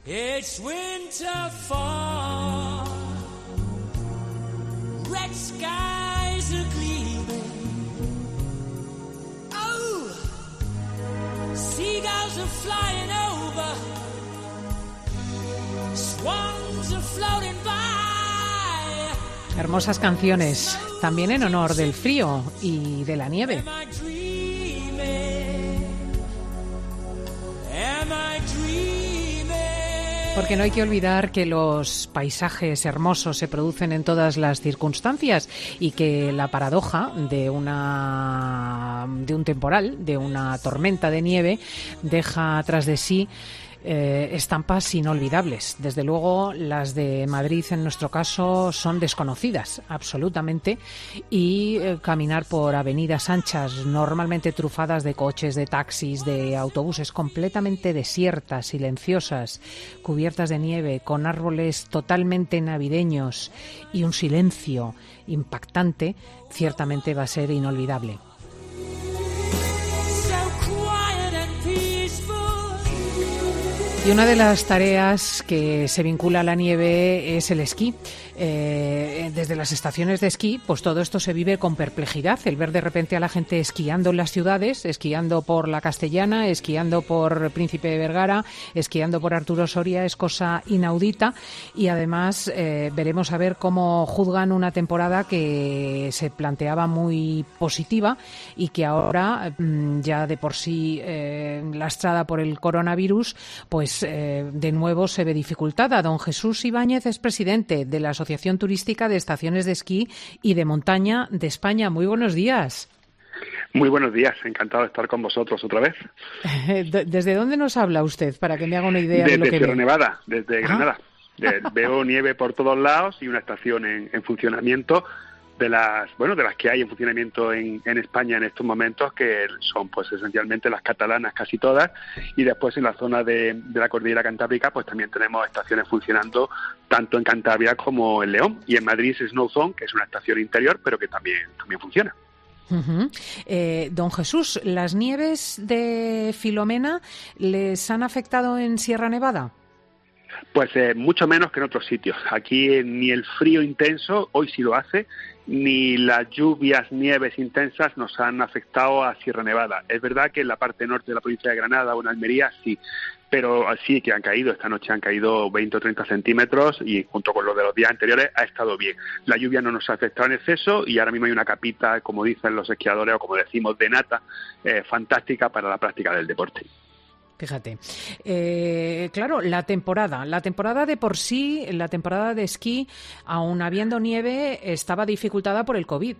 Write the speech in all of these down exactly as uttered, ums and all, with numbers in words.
It's winter fall, red skies are gleaming. Oh, seagulls are flying over, swans are floating by. Hermosas canciones, también en honor del frío y de la nieve. Porque no hay que olvidar que los paisajes hermosos se producen en todas las circunstancias y que la paradoja de una de un temporal, de una tormenta de nieve, deja tras de sí Eh, estampas inolvidables. Desde luego, las de Madrid, en nuestro caso, son desconocidas, absolutamente, y eh, caminar por avenidas anchas, normalmente trufadas de coches, de taxis, de autobuses, completamente desiertas, silenciosas, cubiertas de nieve, con árboles totalmente navideños y un silencio impactante, ciertamente va a ser inolvidable. Y una de las tareas que se vincula a la nieve es el esquí. Eh, desde las estaciones de esquí, pues todo esto se vive con perplejidad. El ver de repente a la gente esquiando en las ciudades, esquiando por la Castellana, esquiando por Príncipe de Vergara, esquiando por Arturo Soria, es cosa inaudita. Y además eh, veremos a ver cómo juzgan una temporada que se planteaba muy positiva y que ahora, ya de por sí eh, lastrada por el coronavirus, pues eh, de nuevo se ve dificultada. Don Jesús Ibáñez es presidente de la Asociación Turística de Estaciones de Esquí y de Montaña de España. Muy buenos días. Muy buenos días, encantado de estar con vosotros otra vez. ¿Desde dónde nos habla usted, para que me haga una idea desde de lo que ve? Sierra Nevada, desde ¿Ah? Granada. De, veo nieve por todos lados y una estación en, en funcionamiento de las bueno de las que hay en funcionamiento en, en España en estos momentos, que son pues esencialmente las catalanas, casi todas, y después en la zona de, de la cordillera cantábrica pues también tenemos estaciones funcionando tanto en Cantabria como en León, y en Madrid es Snowzone, que es una estación interior pero que también también funciona. Uh-huh. Eh, don Jesús, ¿las nieves de Filomena les han afectado en Sierra Nevada? Pues eh, mucho menos que en otros sitios. Aquí eh, ni el frío intenso, hoy sí lo hace, ni las lluvias, nieves intensas nos han afectado a Sierra Nevada. Es verdad que en la parte norte de la provincia de Granada o en Almería sí, pero sí que han caído, esta noche han caído veinte o treinta centímetros y junto con los de los días anteriores ha estado bien. La lluvia no nos ha afectado en exceso y ahora mismo hay una capita, como dicen los esquiadores o como decimos, de nata, eh, fantástica para la práctica del deporte. Fíjate, eh, claro, la temporada, la temporada de por sí, la temporada de esquí, aun habiendo nieve, estaba dificultada por el COVID.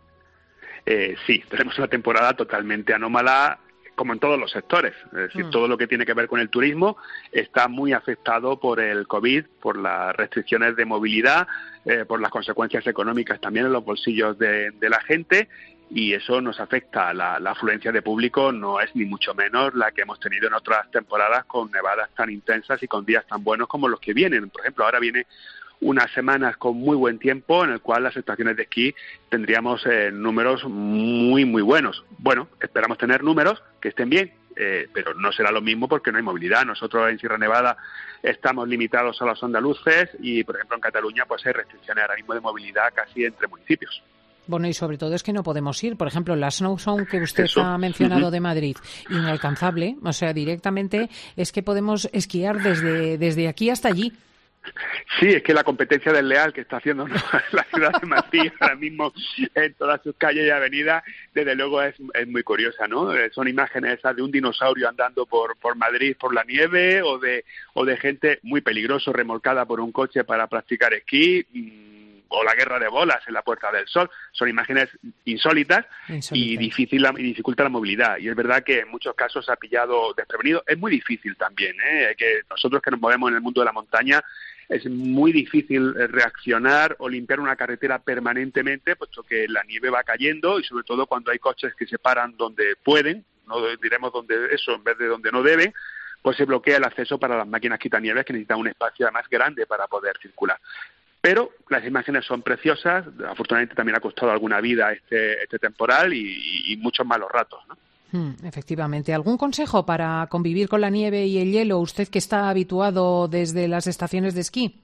Eh, sí, tenemos una temporada totalmente anómala, como en todos los sectores. Es decir, mm. todo lo que tiene que ver con el turismo está muy afectado por el COVID, por las restricciones de movilidad, eh, por las consecuencias económicas también en los bolsillos de, de la gente. Y eso nos afecta. La, la afluencia de público no es ni mucho menos la que hemos tenido en otras temporadas con nevadas tan intensas y con días tan buenos como los que vienen. Por ejemplo, ahora viene unas semanas con muy buen tiempo en el cual las estaciones de esquí tendríamos eh, números muy, muy buenos. Bueno, esperamos tener números que estén bien, eh, pero no será lo mismo porque no hay movilidad. Nosotros en Sierra Nevada estamos limitados a los andaluces y, por ejemplo, en Cataluña pues hay restricciones ahora mismo de movilidad casi entre municipios. Bueno, y sobre todo es que no podemos ir. Por ejemplo, la Snowzone que usted Eso. ha mencionado uh-huh. de Madrid, inalcanzable. O sea, directamente es que podemos esquiar desde, desde aquí hasta allí. Sí, es que la competencia desleal que está haciendo ¿no? la ciudad de Madrid ahora mismo en todas sus calles y avenidas, desde luego es, es muy curiosa, ¿no? Son imágenes esas de un dinosaurio andando por, por Madrid por la nieve o de, o de gente muy peligroso remolcada por un coche para practicar esquí, o la guerra de bolas en la Puerta del Sol. Son imágenes insólitas, insólitas. y difícil y dificulta la movilidad. Y es verdad que en muchos casos se ha pillado desprevenido. Es muy difícil también, ¿eh? Que nosotros que nos movemos en el mundo de la montaña es muy difícil reaccionar o limpiar una carretera permanentemente, puesto que la nieve va cayendo y sobre todo cuando hay coches que se paran donde pueden, no diremos donde eso en vez de donde no deben, pues se bloquea el acceso para las máquinas quitanieves que necesitan un espacio más grande para poder circular. Pero las imágenes son preciosas, afortunadamente también ha costado alguna vida este, este temporal y, y muchos malos ratos, ¿no? Hmm, efectivamente. ¿Algún consejo para convivir con la nieve y el hielo, usted que está habituado desde las estaciones de esquí?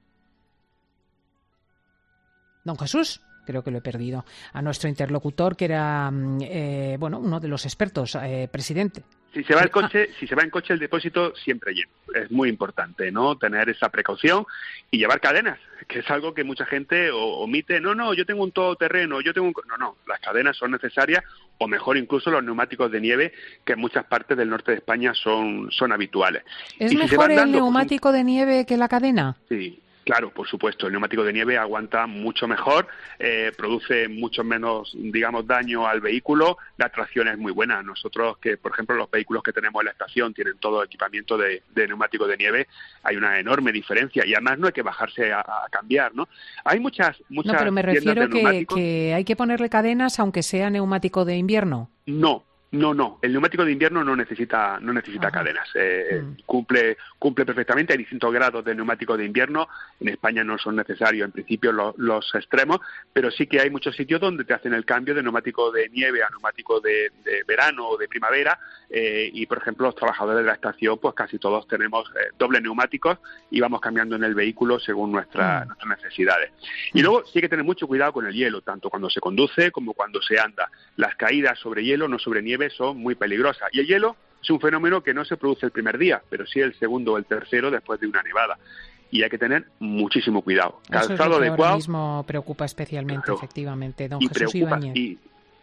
Don Jesús, creo que lo he perdido. A nuestro interlocutor, que era eh, bueno, uno de los expertos, eh, presidente. Si se va el coche, ah. si se va en coche, el depósito siempre lleno. Es muy importante, ¿no? Tener esa precaución y llevar cadenas, que es algo que mucha gente omite. No, no, yo tengo un todoterreno, yo tengo un... No, no, las cadenas son necesarias, o mejor incluso los neumáticos de nieve, que en muchas partes del norte de España son, son habituales. ¿Es mejor el neumático de nieve que la cadena? Sí. Claro, por supuesto, el neumático de nieve aguanta mucho mejor, eh, produce mucho menos, digamos, daño al vehículo, la tracción es muy buena. Nosotros, que por ejemplo los vehículos que tenemos en la estación tienen todo equipamiento de, de neumático de nieve, hay una enorme diferencia y además no hay que bajarse a, a cambiar, ¿no? Hay muchas, muchas No, pero me refiero que, que hay que ponerle cadenas aunque sea neumático de invierno. No. No, no. El neumático de invierno no necesita no necesita Ajá. cadenas. Eh, mm. Cumple cumple perfectamente. Hay distintos grados de neumático de invierno. En España no son necesarios, en principio, los, los extremos, pero sí que hay muchos sitios donde te hacen el cambio de neumático de nieve a neumático de, de verano o de primavera. Eh, y, por ejemplo, los trabajadores de la estación, pues casi todos tenemos eh, dobles neumáticos y vamos cambiando en el vehículo según nuestra, mm. nuestras necesidades. Y luego sí hay que tener mucho cuidado con el hielo, tanto cuando se conduce como cuando se anda. Las caídas sobre hielo, no sobre nieve, son muy peligrosas. Y el hielo es un fenómeno que no se produce el primer día, pero sí el segundo o el tercero después de una nevada. Y hay que tener muchísimo cuidado. Calzado Eso es lo que adecuado. Ahora mismo preocupa especialmente, claro. efectivamente, don y Jesús preocupa, Ibáñez. Y,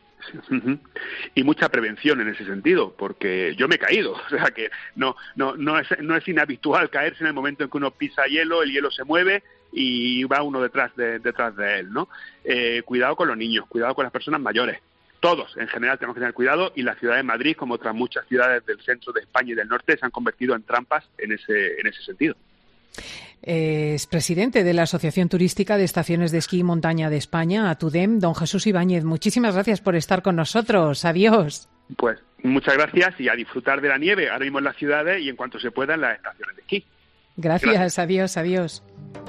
y mucha prevención en ese sentido, porque yo me he caído, o sea que no no no es no es inhabitual caerse en el momento en que uno pisa hielo, el hielo se mueve y va uno detrás de detrás de él, ¿no? Eh, cuidado con los niños, cuidado con las personas mayores. Todos, en general, tenemos que tener cuidado y la ciudad de Madrid, como otras muchas ciudades del centro de España y del norte, se han convertido en trampas en ese en ese sentido. Es presidente de la Asociación Turística de Estaciones de Esquí y Montaña de España, ATUDEM, don Jesús Ibáñez. Muchísimas gracias por estar con nosotros. Adiós. Pues muchas gracias y a disfrutar de la nieve, ahora mismo en las ciudades y en cuanto se pueda en las estaciones de esquí. Gracias, gracias. adiós, adiós.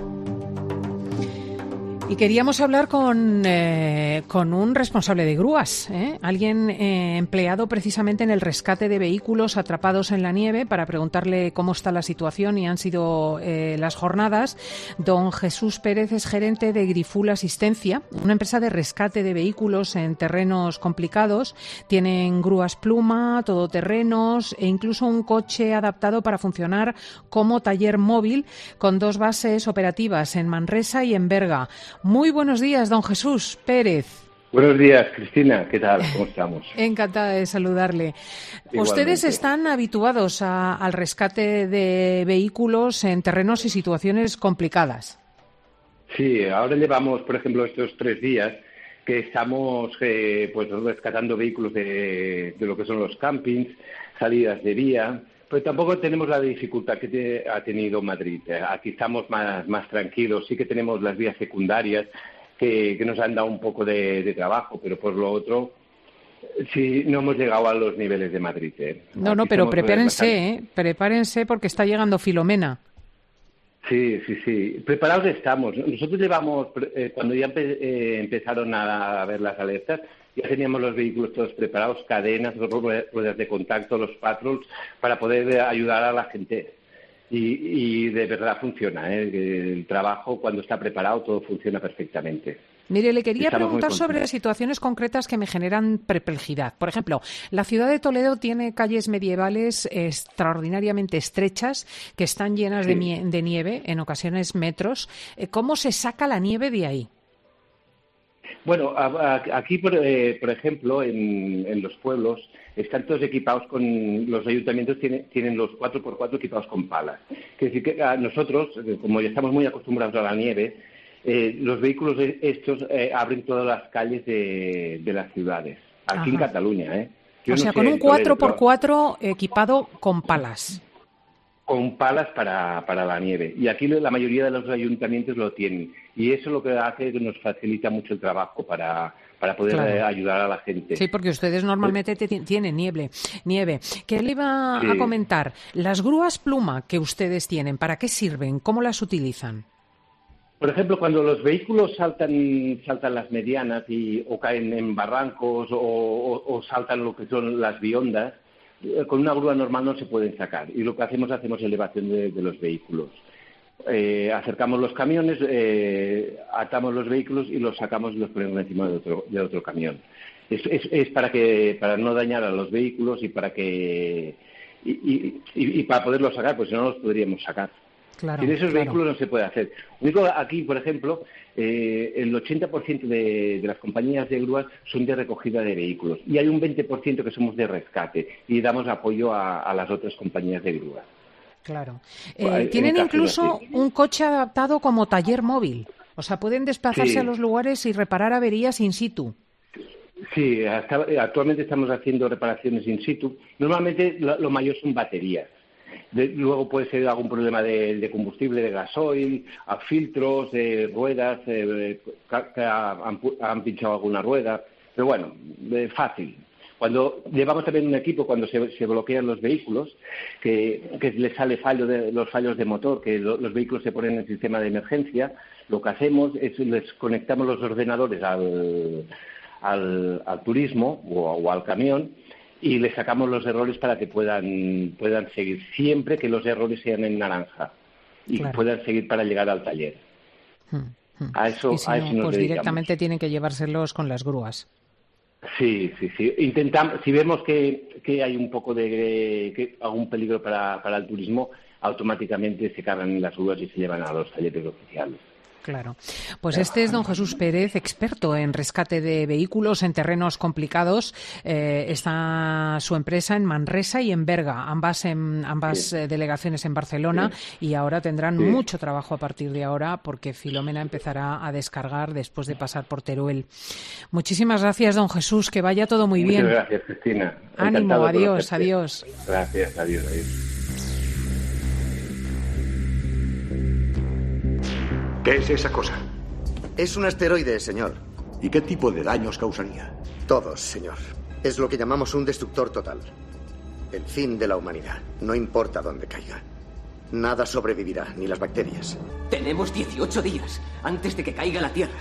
Y queríamos hablar con, eh, con un responsable de grúas, ¿eh? alguien eh, empleado precisamente en el rescate de vehículos atrapados en la nieve, para preguntarle cómo está la situación y han sido eh, las jornadas. Don Jesús Pérez es gerente de Griful Asistencia, una empresa de rescate de vehículos en terrenos complicados. Tienen grúas pluma, todoterrenos e incluso un coche adaptado para funcionar como taller móvil con dos bases operativas en Manresa y en Berga. Muy buenos días, don Jesús Pérez. Buenos días, Cristina. ¿Qué tal? ¿Cómo estamos? Encantada de saludarle. Igualmente. Ustedes están habituados a, al rescate de vehículos en terrenos y situaciones complicadas. Sí, ahora llevamos, por ejemplo, estos tres días que estamos eh, pues rescatando vehículos de, de lo que son los campings, salidas de vía. Pero tampoco tenemos la dificultad que te, ha tenido Madrid. Aquí estamos más, más tranquilos. Sí que tenemos las vías secundarias que, que nos han dado un poco de, de trabajo, pero por lo otro, sí, no hemos llegado a los niveles de Madrid. ¿eh? No, no, pero prepárense, ¿eh? prepárense porque está llegando Filomena. Sí, sí, sí. Preparados estamos. Nosotros llevamos, eh, cuando ya empe, eh, empezaron a, a ver las alertas, ya teníamos los vehículos todos preparados, cadenas, ruedas de contacto, los patrols, para poder ayudar a la gente. Y, y de verdad funciona, ¿eh? El trabajo, cuando está preparado, todo funciona perfectamente. Mire, le quería Estamos preguntar sobre situaciones concretas que me generan perplejidad. Por ejemplo, la ciudad de Toledo tiene calles medievales extraordinariamente estrechas que están llenas sí. de, mie- de nieve, en ocasiones metros. ¿Cómo se saca la nieve de ahí? Bueno, a, a, aquí, por, eh, por ejemplo, en, en los pueblos, están todos equipados con... Los ayuntamientos tienen, tienen los cuatro por cuatro equipados con palas. Es decir, que a nosotros, como ya estamos muy acostumbrados a la nieve, eh, los vehículos estos eh, abren todas las calles de, de las ciudades. Aquí Ajá. en Cataluña, ¿eh? Yo o sea, no con sé, un cuatro por cuatro equipado con palas. Con palas para, para la nieve. Y aquí la mayoría de los ayuntamientos lo tienen. Y eso lo que hace es que nos facilita mucho el trabajo para, para poder claro. ayudar a la gente. Sí, porque ustedes normalmente t- tienen nieve. nieve. ¿Qué le iba sí. a comentar? Las grúas pluma que ustedes tienen, ¿para qué sirven? ¿Cómo las utilizan? Por ejemplo, cuando los vehículos saltan saltan las medianas y o caen en barrancos o, o, o saltan lo que son las biondas, con una grúa normal no se pueden sacar. Y lo que hacemos, hacemos elevación de, de los vehículos. Eh, acercamos los camiones, eh, atamos los vehículos y los sacamos y los ponemos encima de otro, de otro camión. Es, es, es para que para no dañar a los vehículos y para que y, y, y, y para poderlos sacar, pues si no los podríamos sacar. Claro, Sin esos claro. vehículos no se puede hacer. Único aquí, por ejemplo, eh, el ochenta por ciento de, de las compañías de grúas son de recogida de vehículos y hay un veinte por ciento que somos de rescate y damos apoyo a, a las otras compañías de grúas. Claro. Eh, tienen incluso un coche adaptado como taller móvil. O sea, pueden desplazarse Sí. a los lugares y reparar averías in situ. Sí, hasta, actualmente estamos haciendo reparaciones in situ. Normalmente lo, lo mayor son baterías. De, luego puede ser algún problema de, de combustible, de gasoil, a filtros, de ruedas, eh, que han, han pinchado alguna rueda. Pero bueno, eh, fácil. Cuando llevamos también un equipo, cuando se, se bloquean los vehículos, que, que les sale fallo de, los fallos de motor, que lo, los vehículos se ponen en el sistema de emergencia, lo que hacemos es les conectamos los ordenadores al, al, al turismo o, o al camión y les sacamos los errores para que puedan, puedan seguir, siempre que los errores sean en naranja y Claro. que puedan seguir para llegar al taller. Hmm, hmm. A eso, y si a no, eso nos pues dedicamos. directamente tienen que llevárselos con las grúas. Sí, sí, sí. Intentamos, si vemos que, que hay un poco de que algún peligro para, para el turismo, automáticamente se cargan las grúas y se llevan a los talleres oficiales. Claro. Pues este es don Jesús Pérez, experto en rescate de vehículos en terrenos complicados. Eh, está su empresa en Manresa y en Berga, ambas en ambas Sí. eh, delegaciones en Barcelona, Sí. y ahora tendrán Sí. mucho trabajo a partir de ahora porque Filomena empezará a descargar después de pasar por Teruel. Muchísimas gracias, don Jesús, que vaya todo muy bien. Muchas gracias, Cristina. Ánimo, Encantado de adiós, conocerte. adiós. Gracias, adiós, adiós. ¿Qué es esa cosa? Es un asteroide, señor. ¿Y qué tipo de daños causaría? Todos, señor. Es lo que llamamos un destructor total. El fin de la humanidad. No importa dónde caiga. Nada sobrevivirá, ni las bacterias. Tenemos dieciocho días antes de que caiga la Tierra.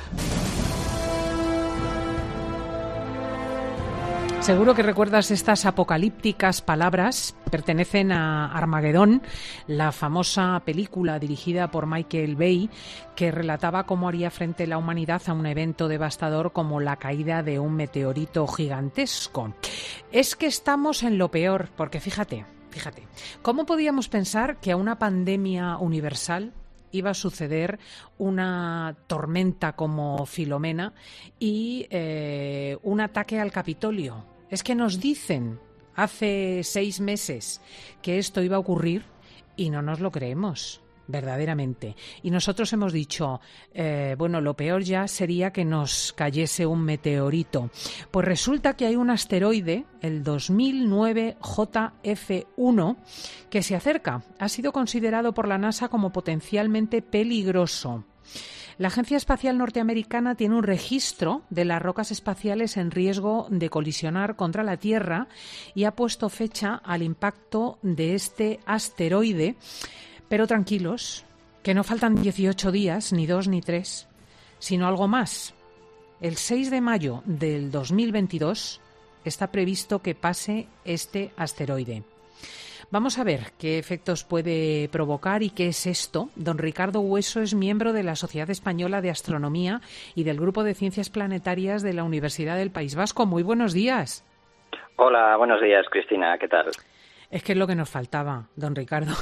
Seguro que recuerdas estas apocalípticas palabras. Pertenecen a Armagedón, la famosa película dirigida por Michael Bay, que relataba cómo haría frente la humanidad a un evento devastador como la caída de un meteorito gigantesco. Es que estamos en lo peor, porque fíjate, fíjate, ¿cómo podíamos pensar que a una pandemia universal iba a suceder una tormenta como Filomena y eh, un ataque al Capitolio? Es que nos dicen hace seis meses que esto iba a ocurrir y no nos lo creemos, verdaderamente. Y nosotros hemos dicho, eh, bueno, lo peor ya sería que nos cayese un meteorito. Pues resulta que hay un asteroide, el dos mil nueve J F uno, que se acerca. Ha sido considerado por la NASA como potencialmente peligroso. La Agencia Espacial Norteamericana tiene un registro de las rocas espaciales en riesgo de colisionar contra la Tierra y ha puesto fecha al impacto de este asteroide. Pero tranquilos, que no faltan dieciocho días, ni dos ni tres, sino algo más. El seis de mayo del dos mil veintidós está previsto que pase este asteroide. Vamos a ver qué efectos puede provocar y qué es esto. Don Ricardo Hueso es miembro de la Sociedad Española de Astronomía y del Grupo de Ciencias Planetarias de la Universidad del País Vasco. Muy buenos días. Hola, buenos días, Cristina. ¿Qué tal? Es que es lo que nos faltaba, don Ricardo.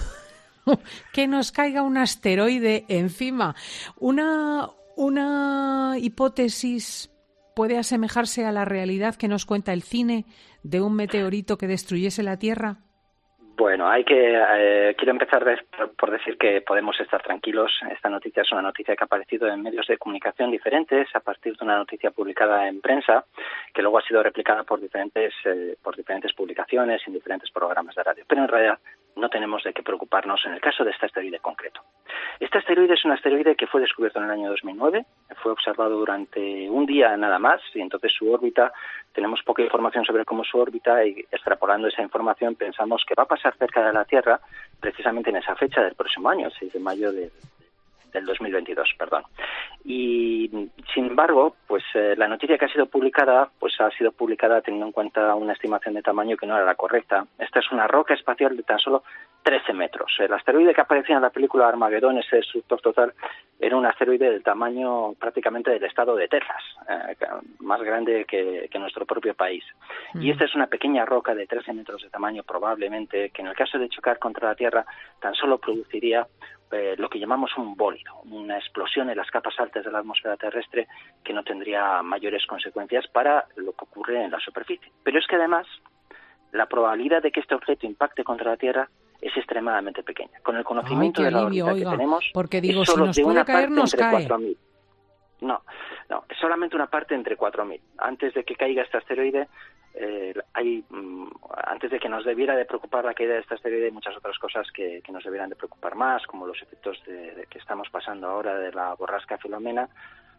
Que nos caiga un asteroide encima. Una, una hipótesis puede asemejarse a la realidad que nos cuenta el cine de un meteorito que destruyese la Tierra. Bueno, hay que eh, quiero empezar de, por decir que podemos estar tranquilos. Esta noticia es una noticia que ha aparecido en medios de comunicación diferentes a partir de una noticia publicada en prensa que luego ha sido replicada por diferentes eh, por diferentes publicaciones en diferentes programas de radio. Pero en realidad no tenemos de qué preocuparnos en el caso de este asteroide concreto. Este asteroide es un asteroide que fue descubierto en el año dos mil nueve, fue observado durante un día nada más y entonces su órbita, tenemos poca información sobre cómo es su órbita y extrapolando esa información pensamos que va a pasar cerca de la Tierra precisamente en esa fecha del próximo año, el seis de mayo de, del dos mil veintidós, perdón. Y sin embargo, pues eh, la noticia que ha sido publicada, pues ha sido publicada teniendo en cuenta una estimación de tamaño que no era la correcta. Esta es una roca espacial de tan solo trece metros. El asteroide que aparecía en la película Armagedón, ese destructor total, era un asteroide del tamaño prácticamente del estado de Texas, eh, más grande que, que nuestro propio país. Mm. Y esta es una pequeña roca de trece metros de tamaño, probablemente, que en el caso de chocar contra la Tierra tan solo produciría eh, lo que llamamos un bólido, una explosión en las capas altas de la atmósfera terrestre que no tendría mayores consecuencias para lo que ocurre en la superficie. Pero es que además, la probabilidad de que este objeto impacte contra la Tierra es extremadamente pequeña. Con el conocimiento Ay, de la alivio, órbita oiga, que tenemos, porque digo, es solo si nos de puede una caer, parte nos entre cae. cuatro mil. No, no, es solamente una parte entre cuatro mil. Antes de que caiga este asteroide, eh, hay, mm, antes de que nos debiera de preocupar la caída de este asteroide, hay muchas otras cosas que, que nos debieran de preocupar más, como los efectos de, de que estamos pasando ahora de la borrasca Filomena,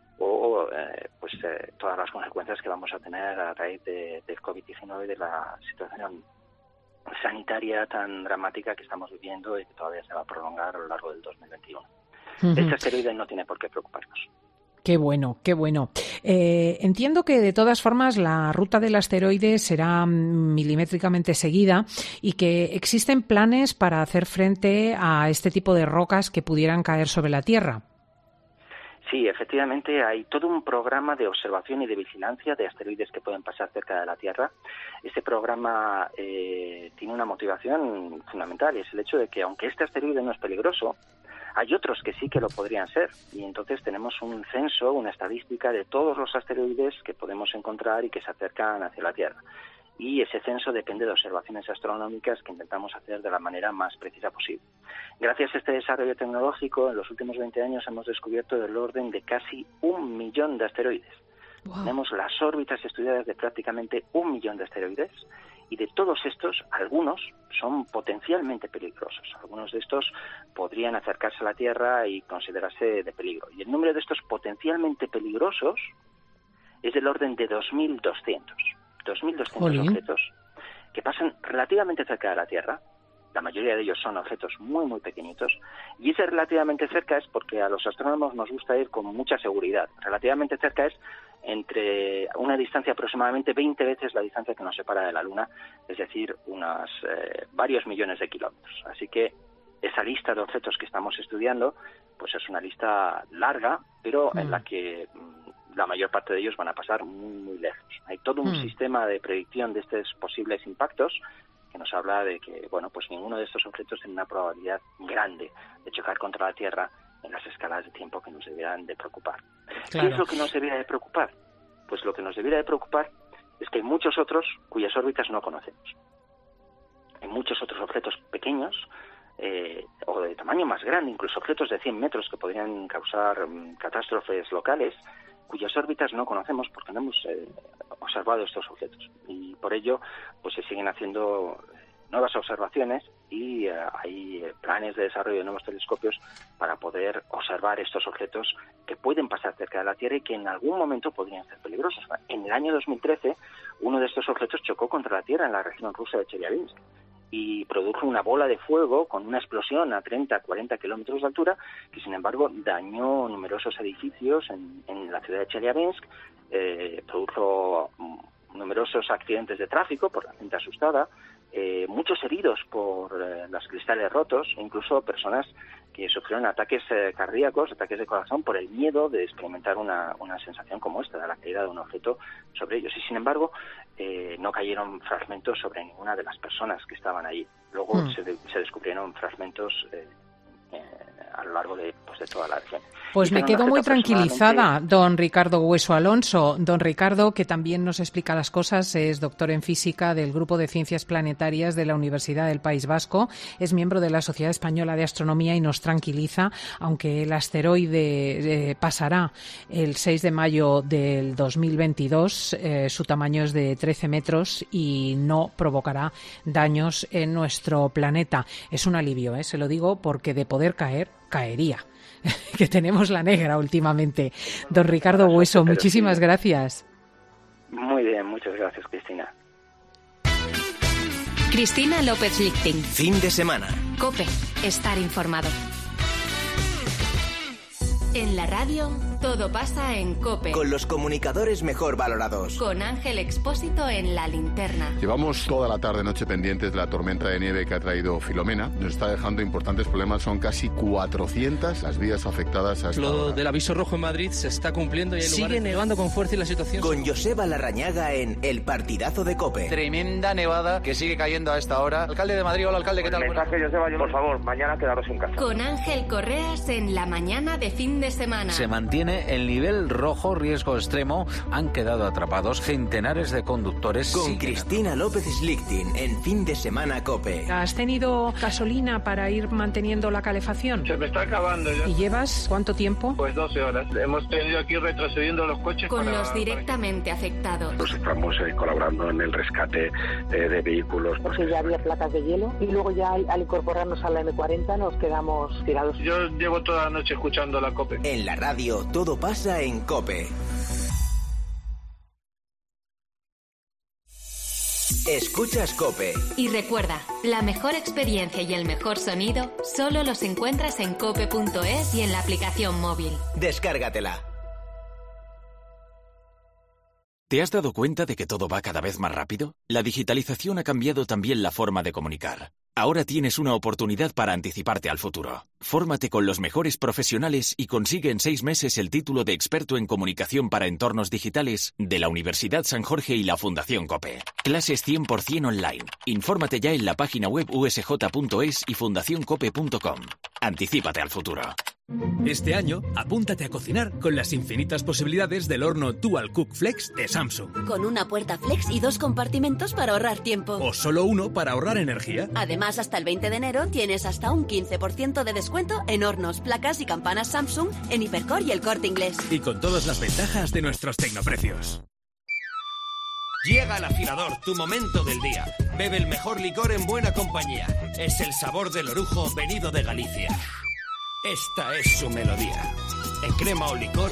o eh, pues eh, todas las consecuencias que vamos a tener a raíz de, del covid diecinueve y de la situación sanitaria tan dramática que estamos viviendo y que todavía se va a prolongar a lo largo del dos mil veintiuno. Uh-huh. Este asteroide no tiene por qué preocuparnos. Qué bueno, qué bueno. Eh, entiendo que de todas formas la ruta del asteroide será milimétricamente seguida y que existen planes para hacer frente a este tipo de rocas que pudieran caer sobre la Tierra. Sí, efectivamente hay todo un programa de observación y de vigilancia de asteroides que pueden pasar cerca de la Tierra. Este programa eh, tiene una motivación fundamental y es el hecho de que aunque este asteroide no es peligroso, hay otros que sí que lo podrían ser y entonces tenemos un censo, una estadística de todos los asteroides que podemos encontrar y que se acercan hacia la Tierra. Y ese censo depende de observaciones astronómicas que intentamos hacer de la manera más precisa posible. Gracias a este desarrollo tecnológico, en los últimos veinte años hemos descubierto del orden de casi un millón de asteroides. Wow. Tenemos las órbitas estudiadas de prácticamente un millón de asteroides y de todos estos, algunos son potencialmente peligrosos. Algunos de estos podrían acercarse a la Tierra y considerarse de peligro. Y el número de estos potencialmente peligrosos es del orden de dos mil doscientos. dos mil doscientos Olé. Objetos que pasan relativamente cerca de la Tierra. La mayoría de ellos son objetos muy, muy pequeñitos. Y ese relativamente cerca es porque a los astrónomos nos gusta ir con mucha seguridad. Relativamente cerca es entre una distancia aproximadamente veinte veces la distancia que nos separa de la Luna, es decir, unos eh, varios millones de kilómetros. Así que esa lista de objetos que estamos estudiando, pues es una lista larga, pero mm. en la que la mayor parte de ellos van a pasar muy, muy lejos. Hay todo un mm. sistema de predicción de estos posibles impactos que nos habla de que, bueno, pues ninguno de estos objetos tiene una probabilidad grande de chocar contra la Tierra en las escalas de tiempo que nos debieran de preocupar. Claro. ¿Qué es lo que nos debiera de preocupar? Pues lo que nos debiera de preocupar es que hay muchos otros cuyas órbitas no conocemos. Hay muchos otros objetos pequeños eh, o de tamaño más grande, incluso objetos de cien metros que podrían causar um, catástrofes locales, cuyas órbitas no conocemos porque no hemos eh, observado estos objetos. Y por ello, pues se siguen haciendo nuevas observaciones y eh, hay planes de desarrollo de nuevos telescopios para poder observar estos objetos que pueden pasar cerca de la Tierra y que en algún momento podrían ser peligrosos. En el año dos mil trece, uno de estos objetos chocó contra la Tierra en la región rusa de Chelyabinsk y produjo una bola de fuego con una explosión a treinta a cuarenta kilómetros de altura que, sin embargo, dañó numerosos edificios en, en la ciudad de Chelyabinsk, eh, produjo numerosos accidentes de tráfico por la gente asustada, eh, muchos heridos por eh, los cristales rotos, e incluso personas que sufrieron ataques eh, cardíacos, ataques de corazón, por el miedo de experimentar una, una sensación como esta, de la caída de un objeto sobre ellos. Y sin embargo, eh, no cayeron fragmentos sobre ninguna de las personas que estaban allí. Luego mm. se, de, se descubrieron fragmentos eh, eh, a lo largo de, pues, de toda la región. Pues me quedo muy tranquilizada, don Ricardo Hueso Alonso. Don Ricardo, que también nos explica las cosas, es doctor en física del Grupo de Ciencias Planetarias de la Universidad del País Vasco, es miembro de la Sociedad Española de Astronomía y nos tranquiliza, aunque el asteroide eh, pasará el seis de mayo del dos mil veintidós, eh, su tamaño es de trece metros y no provocará daños en nuestro planeta. Es un alivio, ¿eh? Se lo digo porque de poder caer, caería. Que tenemos la negra últimamente. Don Ricardo Hueso, muchísimas gracias. Muy bien, muchas gracias, Cristina. Cristina López Lichting. Fin de semana. COPE. Estar informado. En la radio, todo pasa en COPE. Con los comunicadores mejor valorados. Con Ángel Expósito en La Linterna. Llevamos toda la tarde-noche pendientes de la tormenta de nieve que ha traído Filomena. Nos está dejando importantes problemas. Son casi cuatrocientas las vías afectadas a esta Lo hora. del aviso rojo en Madrid se está cumpliendo y hay Sigue lugares... nevando con fuerza y la situación... Con Joseba Larrañaga en El Partidazo de COPE. Tremenda nevada que sigue cayendo a esta hora. Alcalde de Madrid, hola alcalde, ¿qué tal? Mensaje, Joseba, por favor, mañana quedaros en casa. Con Ángel Correas en La Mañana de Fin de Semana. Se mantiene el nivel rojo, riesgo extremo. Han quedado atrapados centenares de conductores. Con Cristina López Slichting en Fin de Semana COPE. ¿Has tenido gasolina para ir manteniendo la calefacción? Se me está acabando ya. ¿Y llevas cuánto tiempo? Pues doce horas. Hemos tenido aquí retrocediendo los coches. Con para, los directamente para... afectados. Nos estamos eh, colaborando en el rescate eh, de vehículos. Porque ya había placas de hielo y luego ya al, al incorporarnos a la eme cuarenta nos quedamos tirados. Yo llevo toda la noche escuchando la COPE. En la radio todo pasa en COPE. Escuchas COPE. Y recuerda, la mejor experiencia y el mejor sonido solo los encuentras en cope punto es y en la aplicación móvil. Descárgatela. ¿Te has dado cuenta de que todo va cada vez más rápido? La digitalización ha cambiado también la forma de comunicar. Ahora tienes una oportunidad para anticiparte al futuro. Fórmate con los mejores profesionales y consigue en seis meses el título de experto en comunicación para entornos digitales de la Universidad San Jorge y la Fundación COPE. Clases cien por ciento online. Infórmate ya en la página web u s j punto es y fundación cope punto com. Anticípate al futuro. Este año, apúntate a cocinar con las infinitas posibilidades del horno Dual Cook Flex de Samsung. Con una puerta flex y dos compartimentos para ahorrar tiempo. O solo uno para ahorrar energía. Además, hasta el veinte de enero tienes hasta un quince por ciento de descuento en hornos, placas y campanas Samsung en Hipercor y El Corte Inglés. Y con todas las ventajas de nuestros tecnoprecios. Llega al afilador, tu momento del día. Bebe el mejor licor en buena compañía. Es el sabor del orujo venido de Galicia. Esta es su melodía. En crema o licor.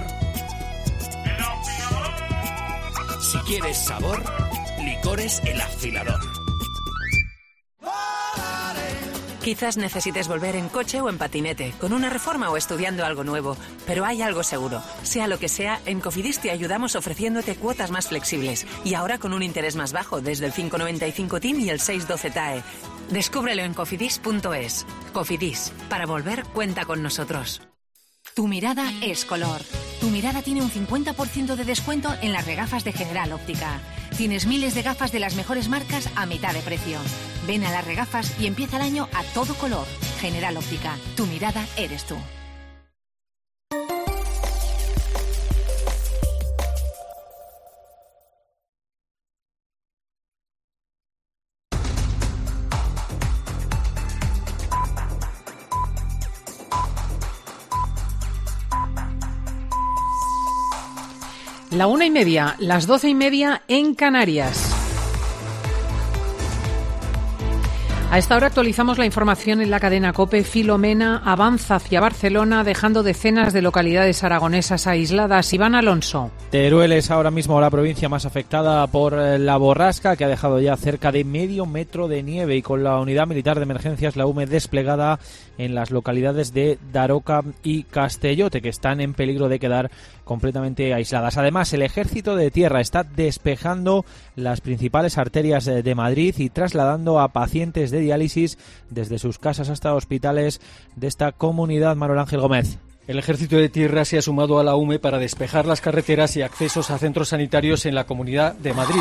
Si quieres sabor, Licores El Afilador. Quizás necesites volver en coche o en patinete, con una reforma o estudiando algo nuevo, pero hay algo seguro. Sea lo que sea, en Cofidis te ayudamos ofreciéndote cuotas más flexibles y ahora con un interés más bajo desde el cinco noventa y cinco T I M y el seis doce T A E. Descúbrelo en cofidis punto es. Cofidis, para volver cuenta con nosotros. Tu mirada es color. Tu mirada tiene un cincuenta por ciento de descuento en las regafas de General Óptica. Tienes miles de gafas de las mejores marcas a mitad de precio. Ven a las regafas y empieza el año a todo color. General Óptica, tu mirada eres tú. La una y media, las doce y media en Canarias. A esta hora actualizamos la información en la cadena COPE. Filomena avanza hacia Barcelona, dejando decenas de localidades aragonesas aisladas. Iván Alonso. Teruel es ahora mismo la provincia más afectada por la borrasca, que ha dejado ya cerca de medio metro de nieve, y con la unidad militar de emergencias, la U M E, desplegada en las localidades de Daroca y Castellote, que están en peligro de quedar completamente aisladas. Además, el Ejército de Tierra está despejando las principales arterias de Madrid y trasladando a pacientes de diálisis desde sus casas hasta hospitales de esta comunidad. Manuel Ángel Gómez. El Ejército de Tierra se ha sumado a la U M E para despejar las carreteras y accesos a centros sanitarios en la Comunidad de Madrid.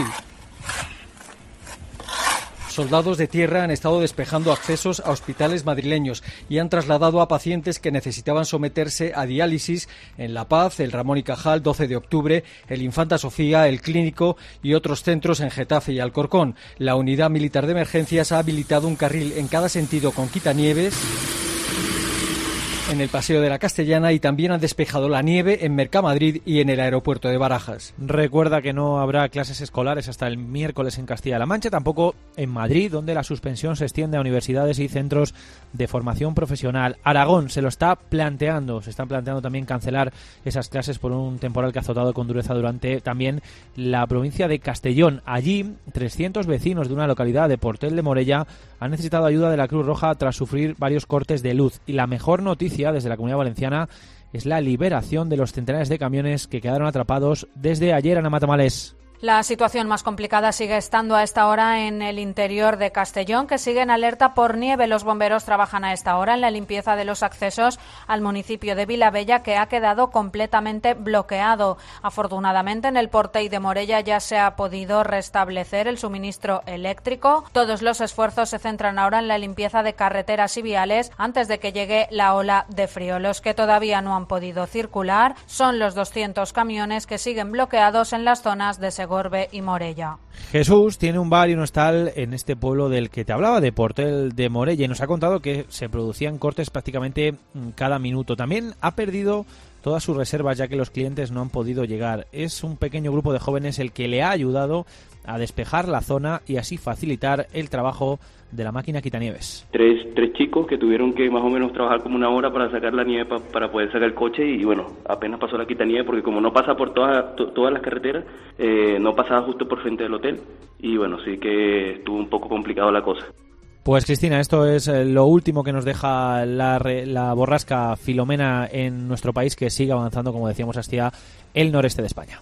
Soldados de tierra han estado despejando accesos a hospitales madrileños y han trasladado a pacientes que necesitaban someterse a diálisis en La Paz, el Ramón y Cajal, doce de octubre, el Infanta Sofía, el Clínico y otros centros en Getafe y Alcorcón. La unidad militar de emergencias ha habilitado un carril en cada sentido con quitanieves en el Paseo de la Castellana, y también han despejado la nieve en Mercamadrid y en el aeropuerto de Barajas. Recuerda que no habrá clases escolares hasta el miércoles en Castilla-La Mancha, tampoco en Madrid, donde la suspensión se extiende a universidades y centros de formación profesional. Aragón se lo está planteando, se están planteando también cancelar esas clases por un temporal que ha azotado con dureza durante también la provincia de Castellón. Allí, trescientos vecinos de una localidad de Portel de Morella han necesitado ayuda de la Cruz Roja tras sufrir varios cortes de luz. Y la mejor noticia desde la Comunidad Valenciana es la liberación de los centenares de camiones que quedaron atrapados desde ayer. Ana Matamales. La situación más complicada sigue estando a esta hora en el interior de Castellón, que sigue en alerta por nieve. Los bomberos trabajan a esta hora en la limpieza de los accesos al municipio de Vilabella, que ha quedado completamente bloqueado. Afortunadamente, en el Portell de Morella ya se ha podido restablecer el suministro eléctrico. Todos los esfuerzos se centran ahora en la limpieza de carreteras y viales antes de que llegue la ola de frío. Los que todavía no han podido circular son los doscientos camiones que siguen bloqueados en las zonas de Segorbe y Morella. Jesús tiene un bar y un hostal en este pueblo del que te hablaba, de Portell de Morella, y nos ha contado que se producían cortes prácticamente cada minuto. También ha perdido todas sus reservas ya que los clientes no han podido llegar. Es un pequeño grupo de jóvenes el que le ha ayudado a despejar la zona y así facilitar el trabajo de la máquina quitanieves. Tres, tres chicos que tuvieron que más o menos trabajar como una hora para sacar la nieve pa, para poder sacar el coche y bueno, apenas pasó la quitanieve porque como no pasa por todas to, todas las carreteras, eh, no pasaba justo por frente del hotel y bueno, sí que estuvo un poco complicado la cosa. Pues Cristina, esto es lo último que nos deja la, la borrasca Filomena en nuestro país, que sigue avanzando, como decíamos, hacia el noreste de España.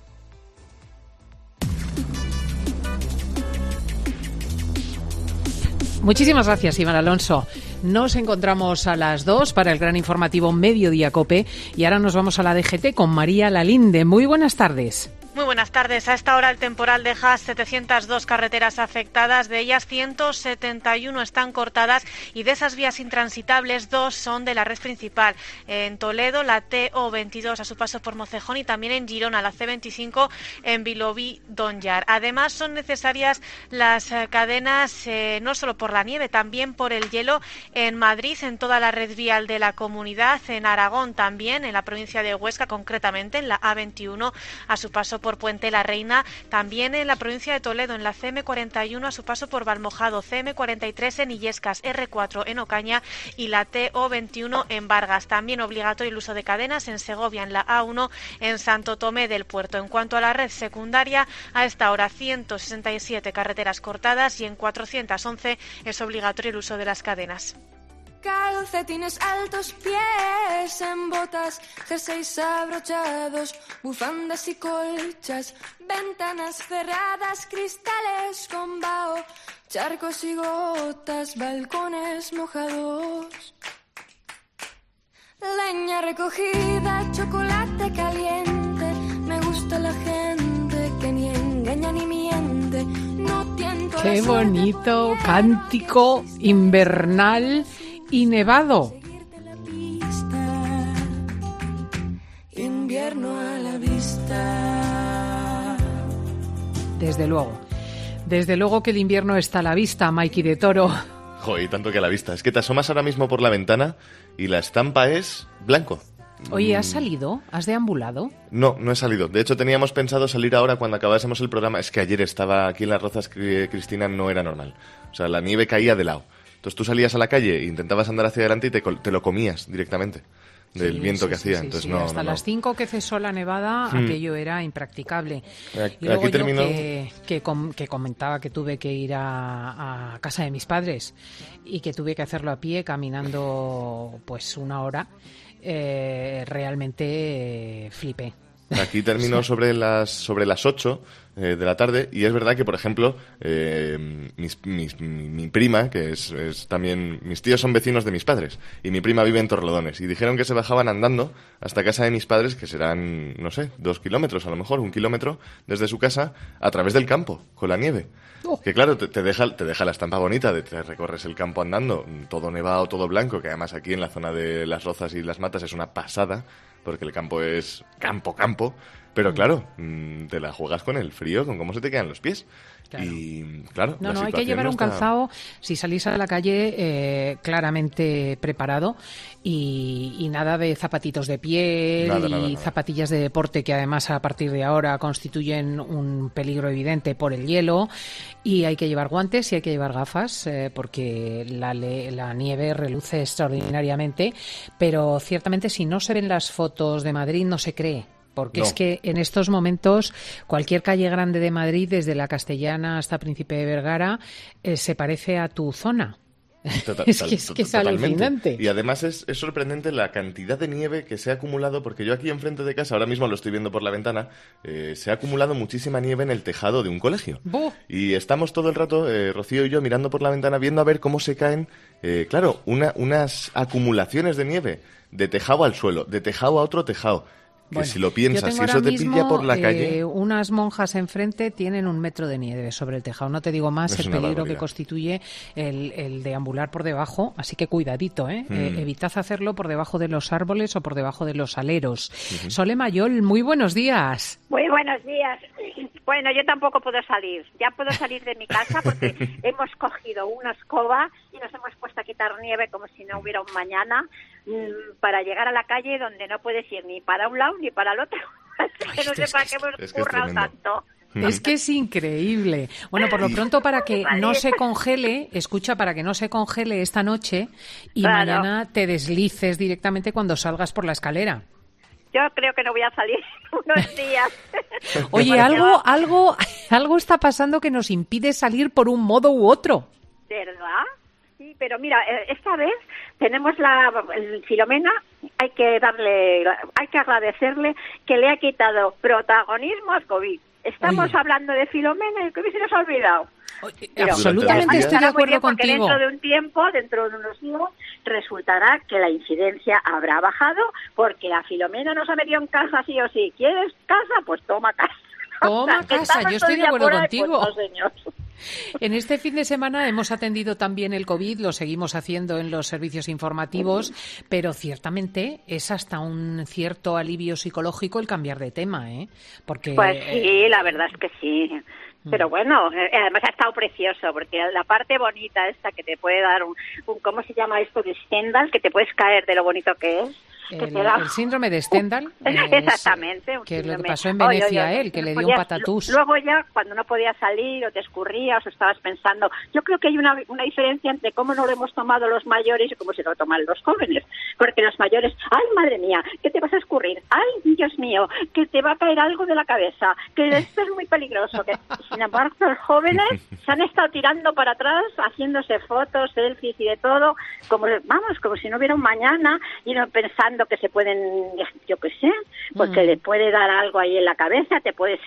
Muchísimas gracias, Iván Alonso. Nos encontramos a las dos para el gran informativo Mediodía COPE y ahora nos vamos a la D G T con María Lalinde. Muy buenas tardes. Muy buenas tardes. A esta hora el temporal deja setecientas dos carreteras afectadas, de ellas ciento setenta y uno están cortadas y de esas vías intransitables dos son de la red principal. En Toledo la T O veintidós a su paso por Mocejón y también en Girona la C veinticinco en Vilobí-Donyar. Además son necesarias las cadenas eh, no solo por la nieve, también por el hielo en Madrid, en toda la red vial de la comunidad, en Aragón también, en la provincia de Huesca concretamente, en la A veintiuno a su paso por por Puente la Reina, también en la provincia de Toledo, en la C M cuarenta y uno a su paso por Valmojado, C M cuarenta y tres en Illescas, R cuatro en Ocaña y la T O veintiuno en Vargas. También obligatorio el uso de cadenas en Segovia, en la A uno en Santo Tomé del Puerto. En cuanto a la red secundaria, a esta hora ciento sesenta y siete carreteras cortadas y en cuatrocientos once es obligatorio el uso de las cadenas. Calcetines altos, pies en botas, jerseys abrochados, bufandas y colchas, ventanas cerradas, cristales con vaho, charcos y gotas, balcones mojados. Leña recogida, chocolate caliente, me gusta la gente que ni engaña ni miente, no tiento. Qué bonito cántico invernal y nevado. Invierno a la vista. Desde luego. Desde luego que el invierno está a la vista, Maiki de Toro. Joder, tanto que a la vista. Es que te asomas ahora mismo por la ventana y la estampa es blanco. Oye, ¿has salido? ¿Has deambulado? No, no he salido. De hecho, teníamos pensado salir ahora cuando acabásemos el programa. Es que ayer estaba aquí en Las Rozas, Cristina, no era normal. O sea, la nieve caía de lado. Entonces tú salías a la calle e intentabas andar hacia adelante y te, te lo comías directamente del sí, viento sí, que sí, hacía. Sí, Entonces sí. no, Hasta no, las cinco que cesó la nevada, hmm. aquello era impracticable. Aquí, y luego aquí terminó... yo que, que, com, que comentaba que tuve que ir a, a casa de mis padres y que tuve que hacerlo a pie, caminando pues una hora, eh, realmente eh, flipé. Aquí terminó sobre las sobre las ocho eh, de la tarde y es verdad que, por ejemplo, eh, mis, mis, mi, mi prima, que es, es también... Mis tíos son vecinos de mis padres y mi prima vive en Torrelodones y dijeron que se bajaban andando hasta casa de mis padres, que serán, no sé, dos kilómetros a lo mejor, un kilómetro desde su casa, a través del campo, con la nieve. Oh. Que claro, te, te, deja, te deja la estampa bonita de te recorres el campo andando, todo nevado, todo blanco, que además aquí en la zona de Las Rozas y Las Matas es una pasada, porque el campo es campo, campo, pero claro, te la juegas con el frío, con cómo se te quedan los pies. Claro. Y claro, no, la no, hay que llevar no un está... calzado, si salís a la calle, eh, claramente preparado y, y nada de zapatitos de piel nada, y nada, nada. zapatillas de deporte que además a partir de ahora constituyen un peligro evidente por el hielo, y hay que llevar guantes y hay que llevar gafas eh, porque la, la nieve reluce extraordinariamente, pero ciertamente si no se ven las fotos de Madrid no se cree. Porque no. Es que en estos momentos cualquier calle grande de Madrid, desde la Castellana hasta Príncipe de Vergara, eh, se parece a tu zona. Total, es que es, que es alucinante. Y además es, es sorprendente la cantidad de nieve que se ha acumulado, porque yo aquí enfrente de casa, ahora mismo lo estoy viendo por la ventana, eh, se ha acumulado muchísima nieve en el tejado de un colegio. ¡Buh! Y estamos todo el rato, eh, Rocío y yo, mirando por la ventana, viendo a ver cómo se caen, eh, claro, una, unas acumulaciones de nieve de tejado al suelo, de tejado a otro tejado. Que bueno, si lo piensas, si eso te mismo, pilla por la eh, calle... unas monjas enfrente tienen un metro de nieve sobre el tejado. No te digo más es el peligro barbaridad. que constituye el, el deambular por debajo. Así que cuidadito, ¿eh? Mm. eh evitad hacerlo por debajo de los árboles o por debajo de los aleros. Uh-huh. Sole Mayol, muy buenos días. Muy buenos días. Bueno, yo tampoco puedo salir. Ya puedo salir de mi casa porque hemos cogido una escoba y nos hemos puesto a quitar nieve como si no hubiera un mañana mmm, para llegar a la calle donde no puedes ir ni para un lado ni para el otro. Así que no sé para qué hemos currado tanto. Es que es increíble. Bueno, por lo pronto, para que no se congele, escucha, para que no se congele esta noche y claro. mañana te deslices directamente cuando salgas por la escalera. Yo creo que no voy a salir unos días. Oye, algo, algo, algo está pasando que nos impide salir por un modo u otro. ¿Verdad? Sí, pero mira, esta vez tenemos la el Filomena, hay que darle, hay que agradecerle que le ha quitado protagonismo al COVID. Estamos Oye. hablando de Filomena y el COVID se nos ha olvidado. Pero absolutamente estoy de acuerdo contigo. Dentro de un tiempo, dentro de unos días, resultará que la incidencia habrá bajado porque la Filomena nos ha metido en casa sí o sí. ¿Quieres casa? Pues toma casa. Toma o sea, casa, yo estoy de acuerdo contigo. Pues, no, señor. En este fin de semana hemos atendido también el COVID, lo seguimos haciendo en los servicios informativos, pero ciertamente es hasta un cierto alivio psicológico el cambiar de tema, ¿eh? Porque pues sí, la verdad es que sí. Pero bueno, además ha estado precioso, porque la parte bonita esta que te puede dar un, un ¿cómo se llama esto? De Stendhal, que te puedes caer de lo bonito que es. El, el síndrome de Stendhal. Exactamente. Que es lo que pasó en Venecia a él, que le dio un patatús. Luego ya, cuando no podías salir o te escurrías o estabas pensando, yo creo que hay una, una diferencia entre cómo no lo hemos tomado los mayores y cómo se lo toman los jóvenes. Porque los mayores, ay, madre mía, que te vas a escurrir, ay, Dios mío, que te va a caer algo de la cabeza, que esto es muy peligroso. Que, sin embargo, los jóvenes se han estado tirando para atrás, haciéndose fotos, selfies y de todo, como vamos, como si no hubiera un mañana, y no pensando que se pueden, yo qué sé, porque mm. le puede dar algo ahí en la cabeza, te puedes...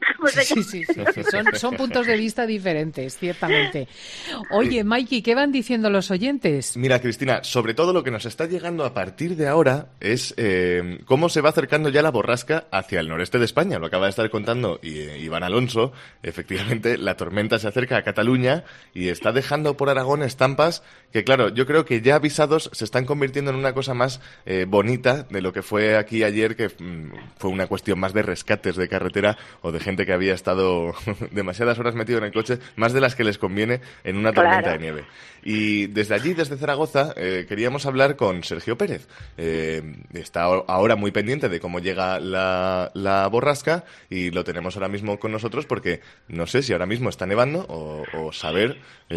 Sí, sí, sí, sí. Son, son puntos de vista diferentes, ciertamente. Oye, Mikey, ¿qué van diciendo los oyentes? Mira, Cristina, sobre todo lo que nos está llegando a partir de ahora es eh, cómo se va acercando ya la borrasca hacia el noreste de España. Lo acaba de estar contando eh, Iván Alonso. Efectivamente, la tormenta se acerca a Cataluña y está dejando por Aragón estampas que, claro, yo creo que ya avisados se están convirtiendo en una cosa más eh, bonita de lo que fue aquí ayer, que mm, fue una cuestión más de rescates de carretera o de gente que había estado demasiadas horas metido en el coche, más de las que les conviene en una tormenta claro. de nieve. Y desde allí, desde Zaragoza, eh, queríamos hablar con Sergio Pérez. Eh, está ahora muy pendiente de cómo llega la, la borrasca y lo tenemos ahora mismo con nosotros porque no sé si ahora mismo está nevando o, o saber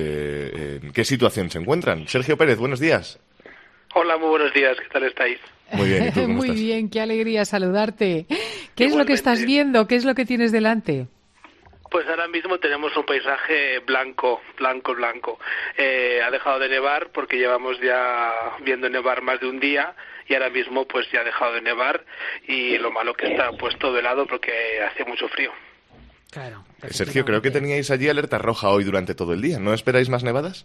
eh, en qué situación se encuentran. Sergio Pérez, buenos días. Hola, muy buenos días. ¿Qué tal estáis? Muy bien, ¿y tú cómo Muy estás? bien, qué alegría saludarte. ¿Qué Igualmente. es lo que estás viendo? ¿Qué es lo que tienes delante? Pues ahora mismo tenemos un paisaje blanco, blanco, blanco. Eh, ha dejado de nevar porque llevamos ya viendo nevar más de un día y ahora mismo pues ya ha dejado de nevar y lo malo que está pues todo helado porque hace mucho frío. Claro. Sergio, creo que teníais allí alerta roja hoy durante todo el día. ¿No esperáis más nevadas?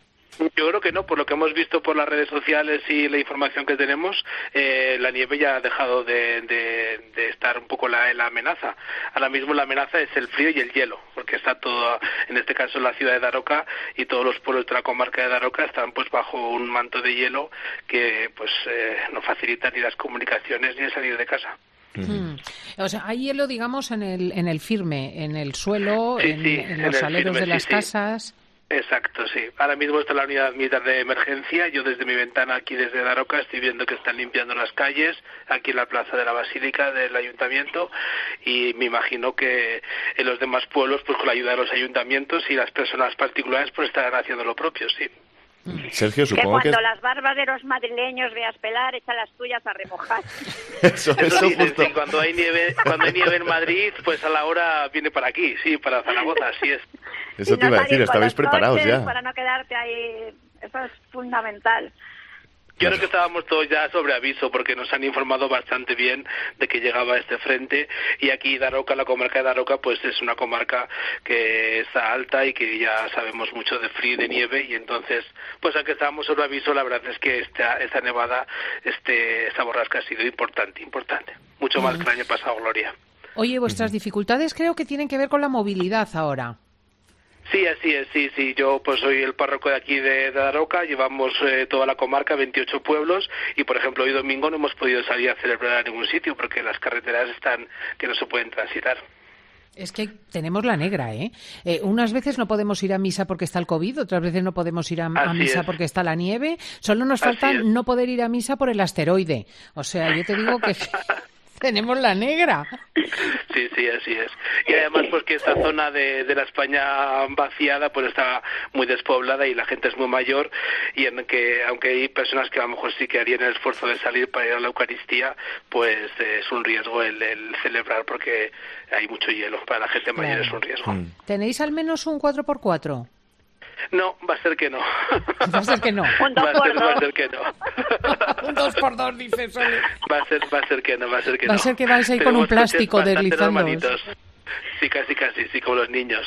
Yo creo que no, por lo que hemos visto por las redes sociales y la información que tenemos, eh, la nieve ya ha dejado de, de, de estar un poco la, la amenaza. Ahora mismo la amenaza es el frío y el hielo, porque está todo, en este caso la ciudad de Daroca y todos los pueblos de la comarca de Daroca están pues bajo un manto de hielo que pues eh, no facilita ni las comunicaciones ni el salir de casa. Mm. O sea, hay hielo, digamos, en el en el firme, en el suelo, sí, en, sí, en los en aleros firme, de las sí, casas. Sí. Exacto, sí. Ahora mismo está la unidad militar de emergencia. Yo desde mi ventana aquí desde Daroca estoy viendo que están limpiando las calles aquí en la plaza de la Basílica del Ayuntamiento y me imagino que en los demás pueblos, pues con la ayuda de los ayuntamientos y las personas particulares, pues estarán haciendo lo propio, sí. Sergio, supongo que cuando que... las barbas de los madrileños veas pelar, echa las tuyas a remojar. Eso, eso, eso dicen, justo. sí, cuando hay nieve, cuando hay nieve en Madrid, pues a la hora viene para aquí, sí, para Zaragoza, así es. Eso te iba a decir, estabais preparados ya. Para no quedarte ahí eso es fundamental. Yo creo que estábamos todos ya sobre aviso porque nos han informado bastante bien de que llegaba este frente y aquí Daroca, la comarca de Daroca, pues es una comarca que está alta y que ya sabemos mucho de frío y de nieve y entonces, pues aunque estábamos sobre aviso, la verdad es que esta, esta nevada, este, esta borrasca ha sido importante, importante, mucho más uh-huh. que el año pasado, Gloria. Oye, vuestras uh-huh. dificultades creo que tienen que ver con la movilidad ahora. Sí, así es, sí, sí. Yo pues soy el párroco de aquí de, de Daroca, llevamos eh, toda la comarca, veintiocho pueblos, y por ejemplo hoy domingo no hemos podido salir a celebrar a ningún sitio porque las carreteras están que no se pueden transitar. Es que tenemos la negra, ¿eh? ¿eh? Unas veces no podemos ir a misa porque está el COVID, otras veces no podemos ir a, a misa es. porque está la nieve. Solo nos falta no poder ir a misa por el asteroide. O sea, yo te digo que... Tenemos la negra. Sí, sí, así es. Y además pues que esta zona de, de la España vaciada pues está muy despoblada y la gente es muy mayor y en que aunque hay personas que a lo mejor sí que harían el esfuerzo de salir para ir a la Eucaristía, pues eh, es un riesgo el, el celebrar porque hay mucho hielo. Para la gente mayor claro. es un riesgo. Mm. ¿Tenéis al menos un cuatro por cuatro? No, va a ser que no. Va a ser que no. Un dos por dos. Va a ser que no. Un dos por dos, dice Sole. Va a ser, va a ser que no, va a ser que no. Va a ser que vais a ir con un plástico deslizando. Sí, casi, casi, sí, como los niños.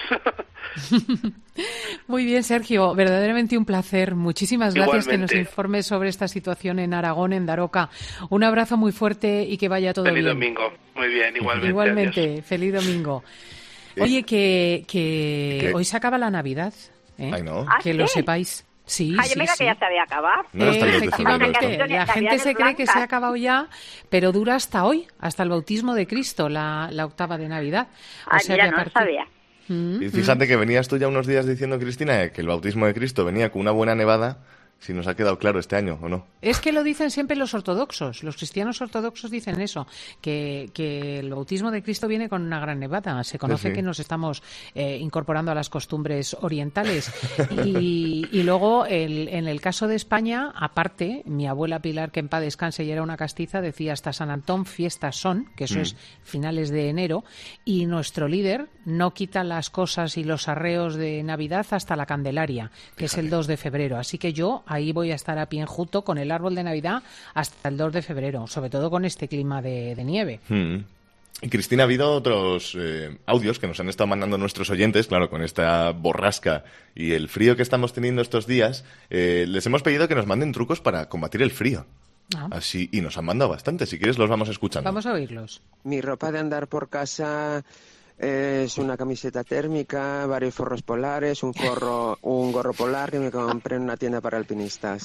Muy bien, Sergio, verdaderamente un placer. Muchísimas gracias Igualmente. que nos informes sobre esta situación en Aragón, en Daroca. Un abrazo muy fuerte y que vaya todo Feliz bien. Feliz domingo. Muy bien, igualmente. Igualmente, adiós. Feliz domingo. Oye, que, que hoy se acaba la Navidad. ¿eh? Ay, no. ¿Ah, que sí? lo sepáis. Sí, Ay, sí, mira sí. que ya se había acabado. No, hasta el eh, efectivamente, la gente se cree que se ha acabado ya, pero dura hasta hoy, hasta el bautismo de Cristo, la, la octava de Navidad. O Ay, sea mira, que a no partir... lo sabía. Y fíjate que venías tú ya unos días diciendo, Cristina, que el bautismo de Cristo venía con una buena nevada. Si nos ha quedado claro este año, ¿o no? Es que lo dicen siempre los ortodoxos. Los cristianos ortodoxos dicen eso, que, que el bautismo de Cristo viene con una gran nevada. Se conoce sí, sí. que nos estamos eh, incorporando a las costumbres orientales. Y, y luego, el, en el caso de España, aparte, mi abuela Pilar, que en paz descanse y era una castiza, decía hasta San Antón fiestas son, que eso mm. es finales de enero, y nuestro líder no quita las cosas y los arreos de Navidad hasta la Candelaria, que Fíjate. es el dos de febrero. Así que yo... ahí voy a estar a pie enjuto con el árbol de Navidad hasta el dos de febrero, sobre todo con este clima de, de nieve. Mm. Y Cristina, ha habido otros eh, audios que nos han estado mandando nuestros oyentes, claro, con esta borrasca y el frío que estamos teniendo estos días. Eh, les hemos pedido que nos manden trucos para combatir el frío. Ah. Así, y nos han mandado bastante. Si quieres, los vamos escuchando. Vamos a oírlos. Mi ropa de andar por casa... es una camiseta térmica, varios forros polares, un forro, un gorro polar que me compré en una tienda para alpinistas.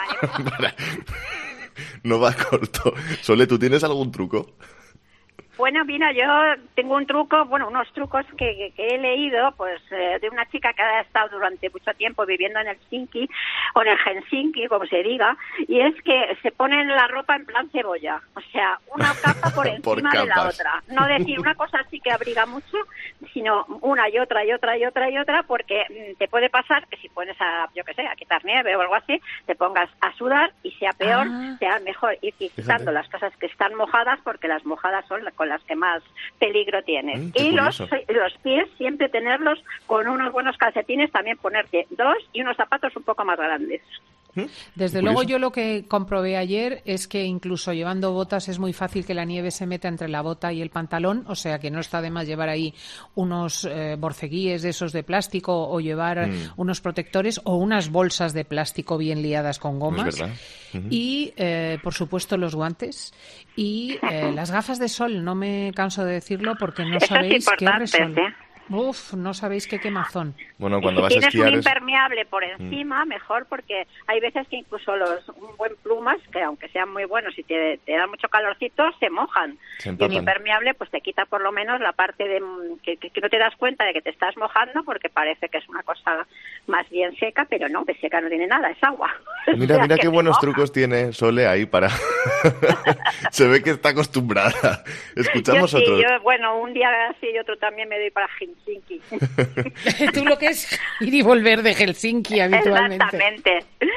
No va corto. Sole, ¿tú tienes algún truco? Bueno, mira, yo tengo un truco, bueno, unos trucos que, que, que he leído, pues, eh, de una chica que ha estado durante mucho tiempo viviendo en Helsinki, o en el Helsinki, como se diga, y es que se ponen la ropa en plan cebolla, o sea, una capa por encima por de la otra. No decir una cosa así que abriga mucho, sino una y otra y otra y otra y otra, porque mm, te puede pasar que si pones a, yo qué sé, a quitar nieve o algo así, te pongas a sudar y sea peor, ah. sea mejor ir quitando las cosas que están mojadas, porque las mojadas son con las que más peligro tienen. Mm, y los, los pies siempre tenerlos con unos buenos calcetines, también ponerte dos y unos zapatos un poco más grandes. Desde luego yo lo que comprobé ayer es que incluso llevando botas es muy fácil que la nieve se meta entre la bota y el pantalón, o sea que no está de más llevar ahí unos eh, borceguíes de esos de plástico o llevar mm. unos protectores o unas bolsas de plástico bien liadas con gomas. Es verdad. Uh-huh. Y eh, por supuesto los guantes y eh, las gafas de sol, no me canso de decirlo porque no Eso sabéis es qué resol. ¿eh? Uf, no sabéis qué quemazón. Bueno, cuando y vas si a tienes esquiar un es... impermeable por encima, mm. mejor, porque hay veces que incluso los un buen plumas, que aunque sean muy buenos y te, te dan mucho calorcito, se mojan. Se y el impermeable pues te quita por lo menos la parte de que, que, que no te das cuenta de que te estás mojando, porque parece que es una cosa más bien seca, pero no, de seca no tiene nada, es agua. Mira, o sea, mira qué buenos moja. trucos tiene Sole ahí para... Se ve que está acostumbrada. Escuchamos yo sí, otro. Yo, bueno, un día así y otro también me doy para Helsinki. Tú lo que es ir y volver de Helsinki habitualmente. Exactamente.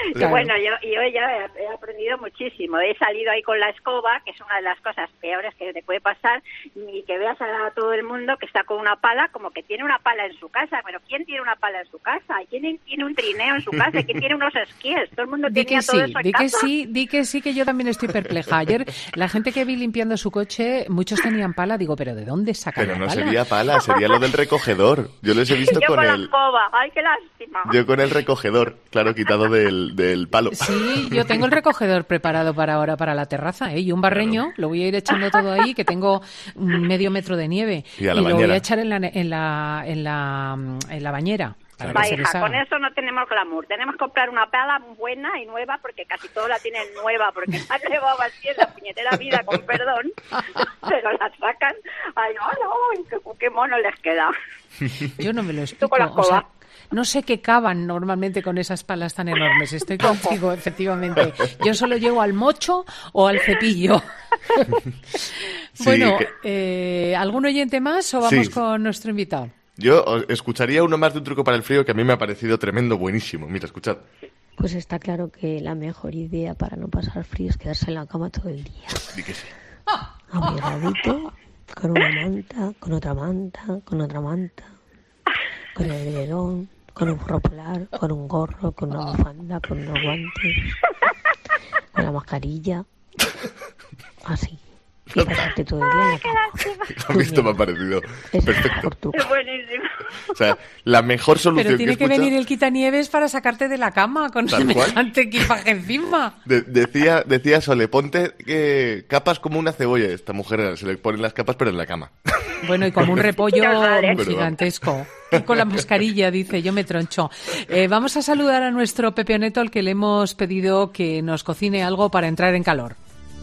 Y Claro. bueno, yo, yo ya he, he aprendido muchísimo. He salido ahí con la escoba, que es una de las cosas peores que te puede pasar, y que veas a todo el mundo que está con una pala, como que tiene una pala en su casa. Pero ¿quién tiene una pala en su casa? ¿Quién tiene un trineo en su casa? ¿Quién tiene unos esquíes? Todo el mundo Di tenía que todo sí, eso en di que casa. sí, di que sí, que yo también estoy perpleja. Ayer la gente que vi limpiando su coche, muchos tenían pala, digo, pero ¿de dónde sacan Pero la no pala? sería pala, sería lo del recogedor. Yo les he visto Yo con con la el... escoba. ¡Ay, qué lástima! Yo con el recogedor, claro, quitado del, del palo. Sí, yo tengo el recogedor preparado para ahora, para la terraza, ¿eh? Y un barreño, lo voy a ir echando todo ahí, que tengo medio metro de nieve. Y a la lo voy bañera. a echar en la, en la, en la, en la bañera. Para Va, que se hija, deshaga. con eso no tenemos glamour. Tenemos que comprar una pala buena y nueva, porque casi todos la tienen nueva, porque la han llevado así en la puñetera vida, con perdón, pero la sacan. Ay, no, no, qué, qué mono les queda. Yo no me lo Tú explico. con la O sea, escoba. no sé qué caban normalmente con esas palas tan enormes. Estoy contigo, efectivamente. Yo solo llego al mocho o al cepillo. Sí, bueno, que- eh, ¿algún oyente más o vamos Sí. con nuestro invitado? Yo os escucharía uno más de un truco para el frío que a mí me ha parecido tremendo, buenísimo. Mira, escuchad. Pues está claro que la mejor idea para no pasar frío es quedarse en la cama todo el día. Di que sí. Abrigadito, con una manta, con otra manta, con otra manta, con el edredón, con un gorro polar, con un gorro, con una bufanda, con unos guantes, con la mascarilla, así. Y pasarte todo el día en la cama. A mí esto me ha parecido perfecto. Es buenísimo. O sea, la mejor solución Pero tiene que que he escuchado... venir el quitanieves para sacarte de la cama con Tal cual. semejante equipaje encima. De- decía, decía Sole, ponte eh, capas como una cebolla. Esta mujer se le ponen las capas, pero en la cama. Bueno, y como un repollo Pero vamos. gigantesco. Y con la mascarilla, dice, yo me troncho. Eh, vamos a saludar a nuestro Pepe Oneto, al que le hemos pedido que nos cocine algo para entrar en calor.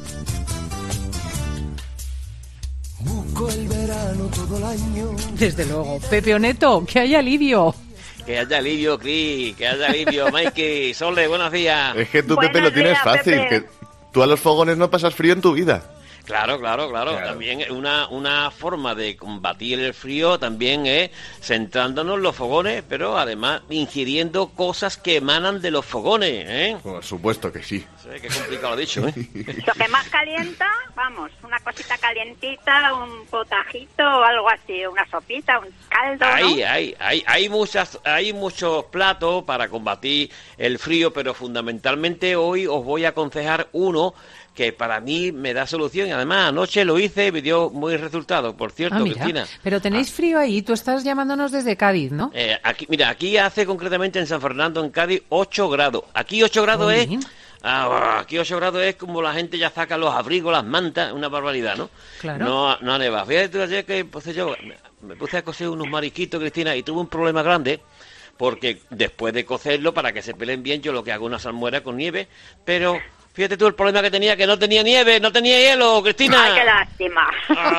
Busco el verano todo el año. Desde luego. Pepe Oneto, que haya alivio. Que haya alivio, Cris, que haya alivio, Mikey, Sole, buenos días. Es que tú, Pepe, lo tienes fácil. Que tú a los fogones no pasas frío en tu vida. Claro, claro, claro, También una, una forma de combatir el frío también es centrándonos en los fogones, pero además ingiriendo cosas que emanan de los fogones, ¿eh? Por supuesto que sí. Sí, qué complicado dicho, ¿eh? Lo que más calienta, vamos, una cosita calientita, un potajito o algo así, una sopita, un caldo, ¿no? Hay, hay, hay, hay muchas, hay muchos platos para combatir el frío, pero fundamentalmente hoy os voy a aconsejar uno que para mí me da solución y además anoche lo hice y me dio muy resultado, por cierto, Ah, mira. Cristina. Pero tenéis frío ahí, tú estás llamándonos desde Cádiz, ¿no? Eh, aquí, mira, aquí hace concretamente en San Fernando, en Cádiz, ocho grados. Aquí ocho grados es... Jolín. Ah, aquí ocho grados es como la gente ya saca los abrigos, las mantas, una barbaridad, ¿no? Claro. No, no ha nevado. Fíjate tú ayer que pues, yo me, me puse a cocer unos marisquitos, Cristina, y tuve un problema grande, porque después de cocerlo, para que se peleen bien, yo lo que hago es una salmuera con nieve, pero... Fíjate tú el problema que tenía, que no tenía nieve, no tenía hielo, Cristina. Ay, qué lástima.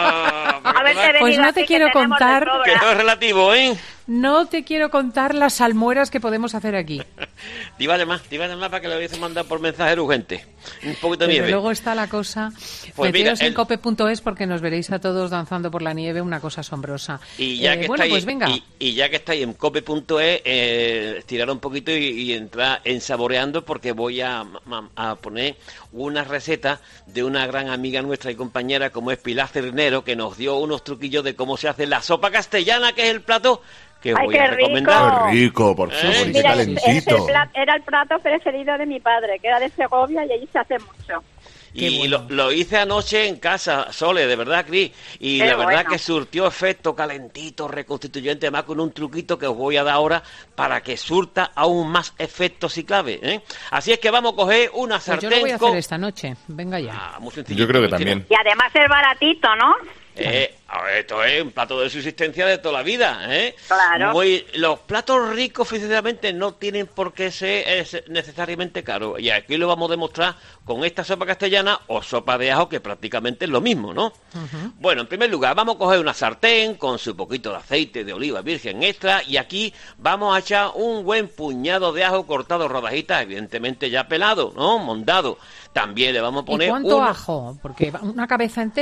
Ah, Haberte venido Pues no aquí, te que quiero tenemos de contar- sobra. Que todo es relativo, ¿eh? No te quiero contar las salmueras que podemos hacer aquí. Te iba a llamar, te iba a llamar para que lo hubiese mandado por mensaje urgente. Un poquito de Desde nieve. luego está la cosa. Pues mira, Meteos en el- cope punto es porque nos veréis a todos danzando por la nieve, una cosa asombrosa. Y ya Eh, que bueno, estáis, pues venga. Y, y ya que estáis en cope punto es, eh, estirar un poquito y, y entrar en saboreando, porque voy a, ma- a poner una receta de una gran amiga nuestra y compañera como es Pilar Cernero, que nos dio unos truquillos de cómo se hace la sopa castellana, que es el plato que os Ay, voy qué a recomendar. rico. Qué rico, por Eh, favor, y qué Mira, ese calentito. plat- era el plato preferido de mi padre, que era de Segovia y allí se hace mucho. Y lo, lo hice anoche en casa, Sole, de verdad, Cris. Y Qué la verdad bueno. que surtió efecto calentito, reconstituyente, además con un truquito que os voy a dar ahora para que surta aún más efecto si cabe, ¿eh? Así es que vamos a coger una Pues yo sartén lo voy a hacer con... esta noche. Venga ya. Ah, muy sencillo, Yo creo que Cristina. también. Y además es baratito, ¿no? Eh, a ver, esto es un plato de subsistencia de toda la vida, ¿eh? Claro. Muy- los platos ricos, sinceramente, no tienen por qué ser eh, necesariamente caros. Y aquí lo vamos a demostrar con esta sopa castellana o sopa de ajo, que prácticamente es lo mismo, ¿no? Bueno, en primer lugar, vamos a coger una sartén con su poquito de aceite de oliva virgen extra y aquí vamos a echar un buen puñado de ajo cortado en rodajitas, evidentemente ya pelado, ¿no? Mondado. También le vamos a ¿Y poner cuánto un- ajo? Porque va- una cabeza entera.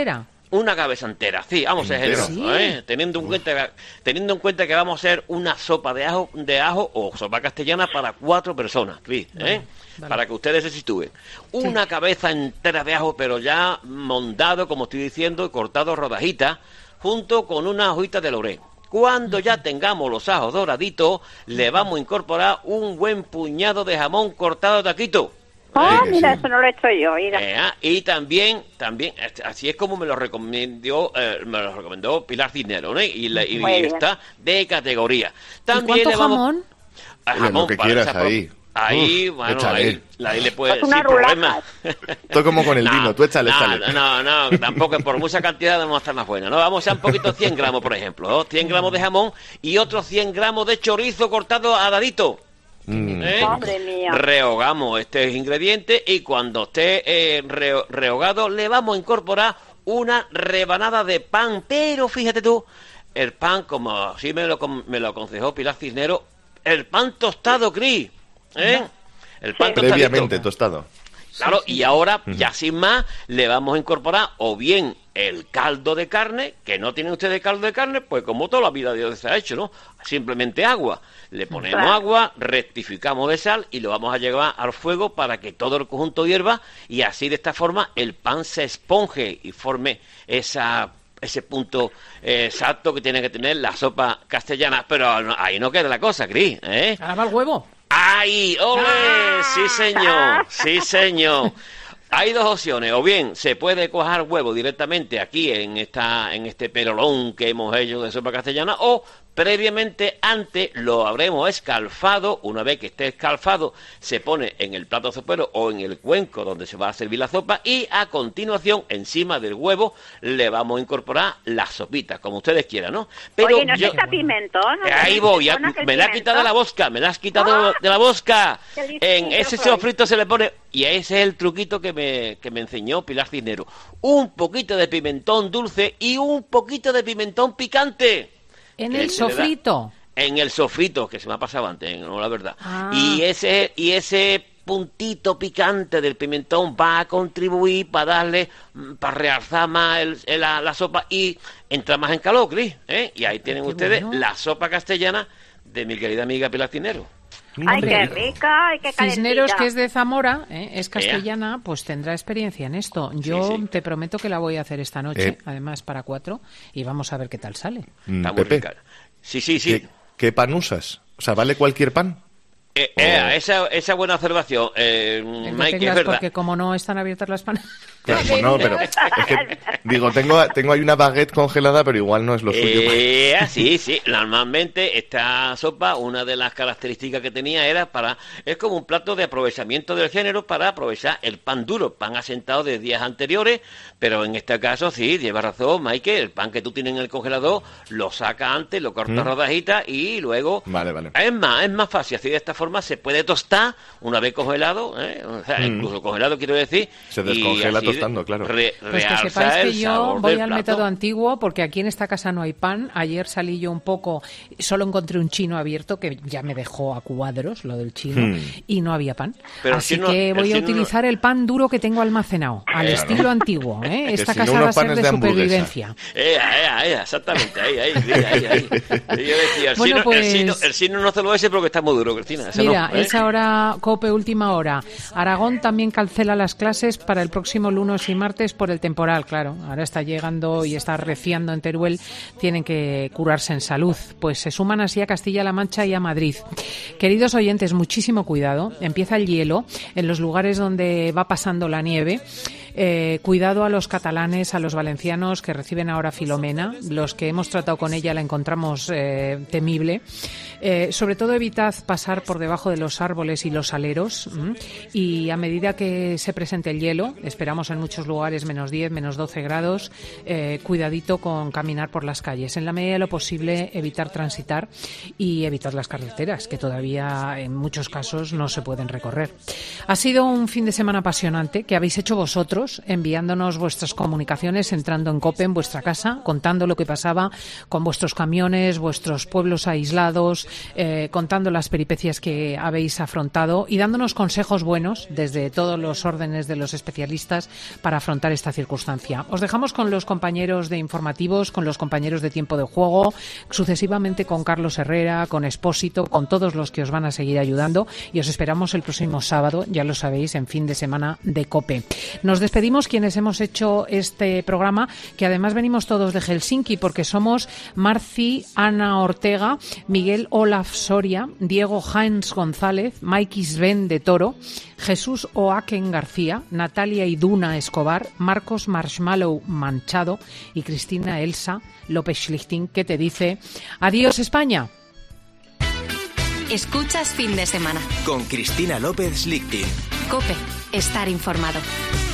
Una cabeza entera, sí, vamos a ser generosos, ¿Sí? ¿eh? Teniendo en cuenta, teniendo en cuenta que vamos a hacer una sopa de ajo, de ajo o sopa castellana para cuatro personas, Cris, ¿eh? Vale, vale. Para que ustedes se sitúen. Una sí. cabeza entera de ajo, pero ya mondado, como estoy diciendo, y cortado rodajitas, junto con una hojita de laurel. Cuando ya tengamos los ajos doraditos, le vamos a incorporar un buen puñado de jamón cortado de taquito. Ah, ¿Eh? mira, eso no lo he hecho yo. Mira. Eh, y también, también, así es como me lo recomendó, eh, me lo recomendó Pilar Cisneros, ¿no? Y, la, y, y está de categoría. También ¿Y cuánto le vamos jamón? a Oye, lo que quieras ahí. Ahí, Uf, bueno, échale. ahí, ahí le puede Pues sin una problema. Esto como con el No, vino, tú échale, no, échale. No, no, tampoco, por mucha cantidad no va a estar más buena, ¿no? Vamos a un poquito, cien gramos, por ejemplo, ¿no? cien gramos de jamón y otros cien gramos de chorizo cortado a dadito. Mm. ¿Eh? Madre mía. Rehogamos este ingrediente y cuando esté eh, re- rehogado le vamos a incorporar una rebanada de pan, pero fíjate tú, el pan, como así me lo, me lo aconsejó Pilar Cisneros, el pan tostado, Cris, ¿eh? El pan tostadito. Previamente tostado. Claro, y ahora, ya sin más, le vamos a incorporar o bien el caldo de carne, que no tienen ustedes caldo de carne, pues como toda la vida de Dios se ha hecho, ¿no? Simplemente agua. Le ponemos Claro. agua, rectificamos de sal y lo vamos a llevar al fuego para que todo el conjunto hierva y así de esta forma el pan se esponje y forme esa ese punto eh, exacto que tiene que tener la sopa castellana. Pero no, ahí no queda la cosa, Cris, ¿eh? Ahora va el huevo. ¡Ay! ¡Ole! Sí, señor. Sí, señor. Hay dos opciones. O bien se puede cuajar huevo directamente aquí en esta en este perolón que hemos hecho de sopa castellana, o previamente antes lo habremos escalfado. Una vez que esté escalfado se pone en el plato sopero o en el cuenco donde se va a servir la sopa y a continuación encima del huevo le vamos a incorporar la sopita, como ustedes quieran, ¿no? Oye, ¿no yo- está pimentón? ¿No? Ahí voy, ya, ¿No que el me la has pimentón? quitado de la bosca, me la has quitado ¡Ah! de la bosca. Qué listo En ese soy. sofrito se le pone, y ese es el truquito que me, que me enseñó Pilar Cisneros, un poquito de pimentón dulce y un poquito de pimentón picante. En Que el se le da- sofrito. En el sofrito, que se me ha pasado antes, no la verdad. Ah. Y ese, y ese puntito picante del pimentón va a contribuir para darle, mm, para realzar más el- el- la, la sopa y entrar más en calor, Cris, ¿eh? Y ahí tienen Qué ustedes bueno. la sopa castellana de mi querida amiga Pilar Cisneros. Ay, qué rica, ay, qué calentita. Cisneros, que es de Zamora, ¿eh? Es castellana, pues tendrá experiencia en esto. Yo Sí, sí. te prometo que la voy a hacer esta noche, Eh. además para cuatro, y vamos a ver qué tal sale. Mm, Está muy Pepe, rica. Sí, sí, sí. ¿qué, qué pan usas? O sea, ¿vale cualquier pan? Eh, eh, esa, esa buena observación, eh, Que no Mike, es tengas, verdad. porque como no están abiertas las panas. Claro, bueno, pero es que, digo, tengo, tengo ahí una baguette congelada, pero igual no es lo suyo. Eh, sí, sí. Normalmente esta sopa, una de las características que tenía era para, es como un plato de aprovechamiento del género para aprovechar el pan duro, pan asentado de días anteriores, pero en este caso sí, lleva razón, Mike, el pan que tú tienes en el congelador, lo saca antes, lo cortas Mm. rodajitas y luego... Vale, vale. Es más, es más fácil, así de esta forma se puede tostar una vez congelado, ¿eh? O sea, Mm. incluso congelado quiero decir. Se y descongela así tostando, claro. re- Pues que realza sepáis que el yo sabor voy del al plato. método antiguo, porque aquí en esta casa no hay pan. Ayer salí yo un poco, solo encontré un chino abierto que ya me dejó a cuadros lo del chino, Hmm. y no había pan. Pero el Así chino- que el voy a chino no- utilizar el pan duro que tengo almacenado, al Claro. estilo antiguo. ¿eh? Que Esta si no, casa unos va a ser panes de, de hamburguesa. supervivencia. Ea, ea, ea, exactamente, ahí, ahí, ahí, ahí, ahí. Y yo decía, el, Bueno, chino, pues- el, chino, el chino no se lo ese porque está muy duro, Cristina. Eso Mira, no, ¿eh? es ahora COPE última hora. Aragón también cancela las clases para el próximo lunes y martes por el temporal, claro. Ahora está llegando y está reciando en Teruel, tienen que curarse en salud. Pues se suman así a Castilla-La Mancha y a Madrid. Queridos oyentes, muchísimo cuidado. Empieza el hielo en los lugares donde va pasando la nieve. Eh, cuidado a los catalanes, a los valencianos que reciben ahora Filomena. Los que hemos tratado con ella la encontramos eh, temible. Eh, sobre todo evitad pasar por debajo de los árboles y los aleros, ¿m? Y a medida que se presente el hielo, esperamos en muchos lugares menos diez, menos doce grados, eh, cuidadito con caminar por las calles. En la medida de lo posible evitar transitar y evitar las carreteras, que todavía en muchos casos no se pueden recorrer. Ha sido un fin de semana apasionante que habéis hecho vosotros, enviándonos vuestras comunicaciones, entrando en COPE en vuestra casa, contando lo que pasaba con vuestros camiones, vuestros pueblos aislados, eh, contando las peripecias que habéis afrontado y dándonos consejos buenos desde todos los órdenes de los especialistas para afrontar esta circunstancia. Os dejamos con los compañeros de informativos, con los compañeros de Tiempo de Juego, sucesivamente con Carlos Herrera, con Expósito, con todos los que os van a seguir ayudando, y os esperamos el próximo sábado, ya lo sabéis, en fin de semana de COPE. Nos despedimos quienes hemos hecho este programa, que además venimos todos de Helsinki, porque somos Marci, Ana Ortega, Miguel Olaf Soria, Diego Heinz González, Mike Sven de Toro, Jesús Oaken García, Natalia Iduna Escobar, Marcos Marshmallow Manchado y Cristina Elsa López Schlichting, que te dice adiós España. Escuchas Fin de Semana con Cristina López Schlichting. COPE, estar informado.